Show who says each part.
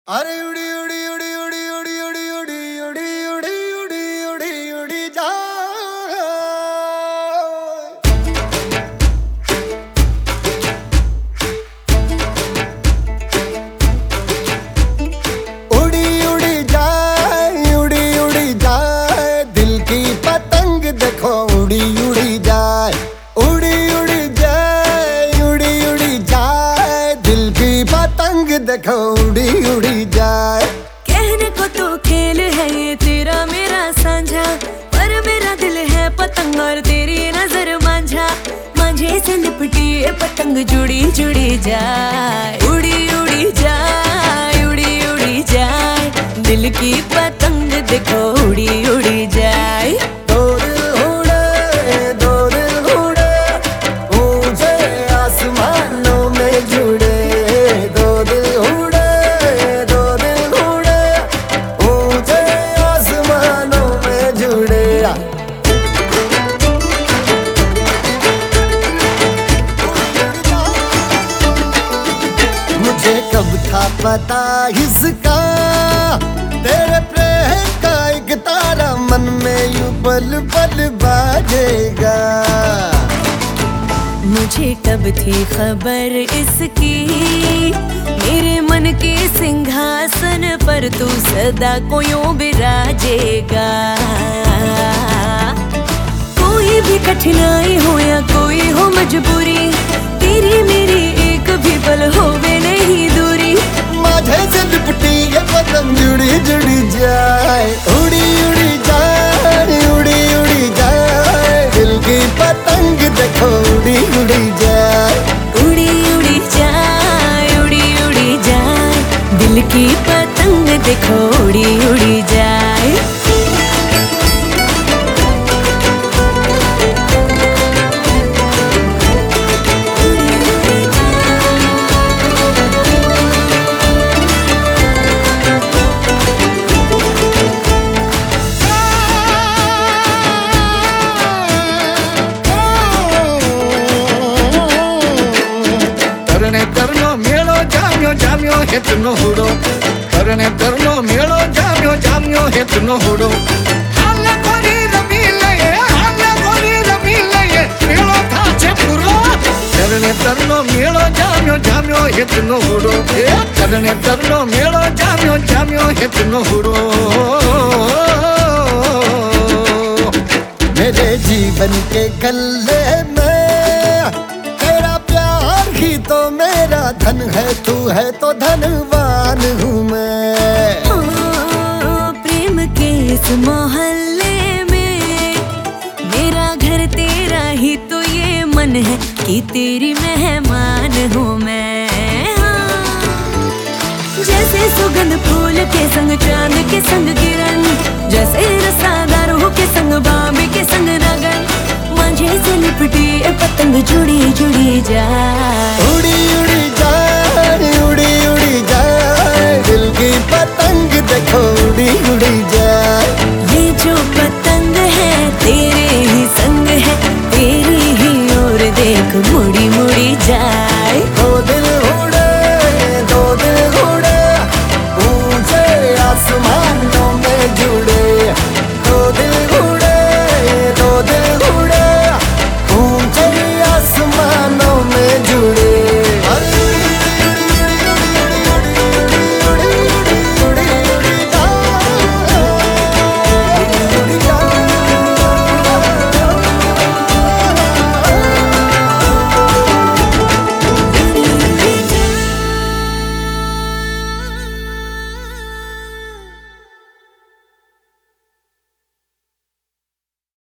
Speaker 1: अरे उड़ी उड़ी उड़ी उड़ी उड़ी उड़ी उड़ी उड़ी उड़ी उड़ी उड़ी उड़ी जा उड़ी उड़ी जाए दिल की पतंग देखो उड़ी उड़ी जाए उड़ी उड़ी जाए दिल की पतंग देखो उड़ी उड़ी जाए।
Speaker 2: कहने को तो खेल है ये तेरा मेरा साझा, पर मेरा दिल है पतंग और तेरी नजर मांझा। मांझे से लिपटी ये पतंग जुड़ी जुड़ी जाए उड़ी उड़ी जाए उड़ी उड़ी जाए दिल की पतंग देखो उड़ी उड़ी जाए।
Speaker 1: दो दिल उड़े ऊंचे आसमानों में जुड़े, दो दिल उड़े ऊंचे आसमानों में जुड़े। मुझे कब था पता इसका, तेरे प्रेम का एक तारा मन में यूं पल पल बाजेगा।
Speaker 2: मुझे कब थी खबर इसकी, मेरे मन के सिंहासन पर तू सदा को यूं बिराजेगा। कोई भी कठिनाई हो या कोई हो मजबूरी, तेरी मेरी एक भी पल होवे नहीं दूरी।
Speaker 1: माझे से लिपटी ये पतंग जुड़ी जुड़ी जाए उड़ी उड़ी जाए उड़ी जाए दिल की पतंग देखो उड़ी उड़ी जाए
Speaker 2: उड़ी उड़ी जाए उड़ी जाए दिल की पतंग देखो उड़ी उड़ी जाए।
Speaker 3: तरनो मेलो जाम्यो हेतनो हुडो, तरने तरनो मेलो जाम्यो हेतनो हुडो। हाले कोरी रमी लये मेलो थाचे पुरो। तरने तरनो मेलो जाम्यो हेतनो हुडो, तरने तरनो मेलो जाम्यो हेतनो हुडो।
Speaker 1: मेरे जीवन के गल्ले में तेरा प्यार ही तो मेरा धन है, तू है तो धनवान हूँ मैं।
Speaker 2: प्रेम के इस मोहल्ले में मेरा घर तेरा ही तो ये मन है कि तेरी मेहमान हूँ मैं। जैसे सुगंध फूल के संग चांद के संग किरण, जैसे रसादारों के संग बाबे के संग रगन। मांझे से लिपटी ये पतंग जुड़ी जुड़ी जाए
Speaker 1: उड़ी उड़ी